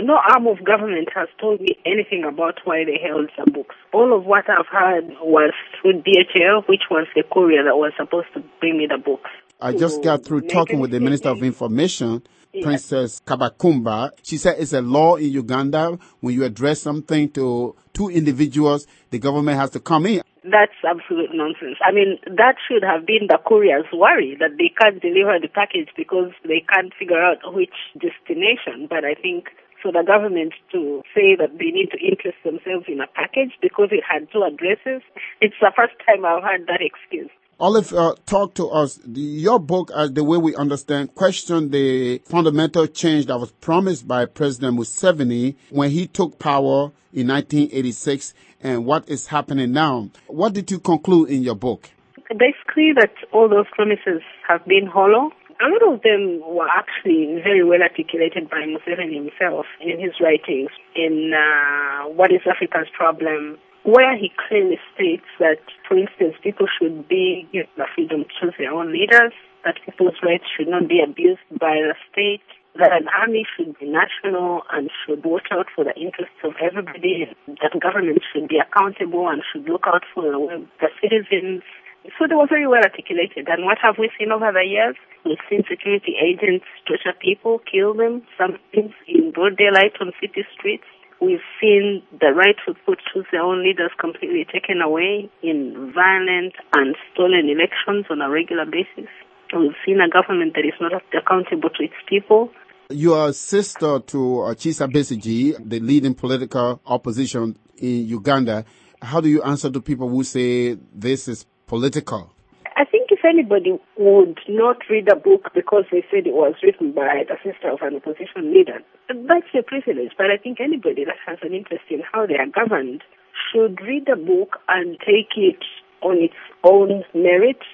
No arm of government has told me anything about why they held some books. All of what I've heard was through DHL, which was the courier that was supposed to bring me the books. I just got through talking with the Minister of Information, Princess Kabakumba. She said it's a law in Uganda. When you address something to two individuals, the government has to come in. That's absolute nonsense. I mean, that should have been the courier's worry, that they can't deliver the package because they can't figure out which destination. But I think for the government to say that they need to interest themselves in a package because it had two addresses, it's the first time I've heard that excuse. Olive, talk to us. Your book, the way we understand, questioned the fundamental change that was promised by President Museveni when he took power in 1986 and what is happening now. What did you conclude in your book? Basically that all those promises have been hollow. A lot of them were actually very well articulated by Museveni himself in his writings in What is Africa's Problem, where he clearly states that, for instance, people should be given the freedom to choose their own leaders, that people's rights should not be abused by the state, that an army should be national and should watch out for the interests of everybody, that government should be accountable and should look out for the citizens. So they were very well articulated. And what have we seen over the years? We've seen security agents torture people, kill them, sometimes in broad daylight on city streets. We've seen the right to choose their own leaders completely taken away in violent and stolen elections on a regular basis. We've seen a government that is not accountable to its people. You are a sister to Kizza Besigye, the leading political opposition in Uganda. How do you answer to people who say this is political? I think if anybody would not read a book because they said it was written by the sister of an opposition leader, that's their privilege. But I think anybody that has an interest in how they are governed should read the book and take it on its own merit